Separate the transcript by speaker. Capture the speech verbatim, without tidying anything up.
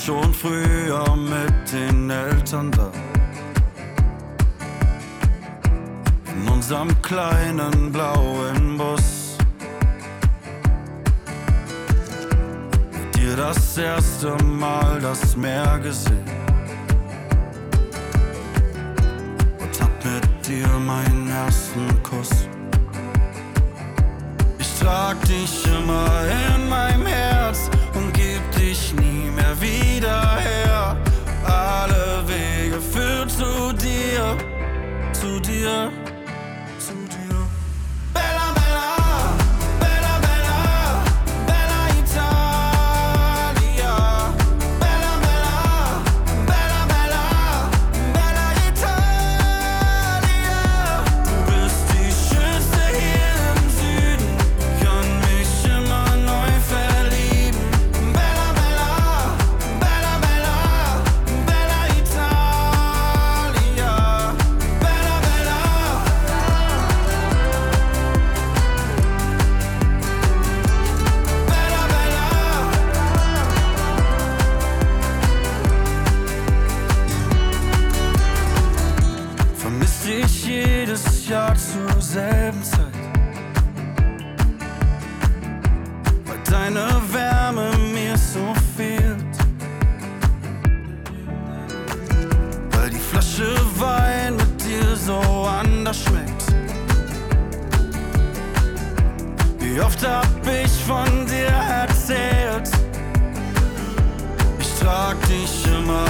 Speaker 1: schon früher mit den Eltern da. In unserem kleinen blauen Bus. Mit dir das erste Mal das Meer gesehen. Und hab mit dir meinen ersten Kuss. Ich trag dich immer in meinem Herz und geb dich nie mehr wieder her. Alle Wege führen zu dir, zu dir, zu dir. Bella, Bella, Bella, Bella, Bella Italia. Bella, Bella, Bella, Bella, Bella Italia. Du bist die Schönste hier im Süden, kann mich immer neu verlieben. Bella, Bella, Bella, Bella, Bella Italia. Bella, Bella. Bella, Bella. Vermiss dich jedes Jahr zur selben Zeit, weil deine Wärme mir so fehlt. Weil die Flasche Wein mit dir so anders schmeckt. Wie oft hab ich von dir erzählt? Ich trag dich immer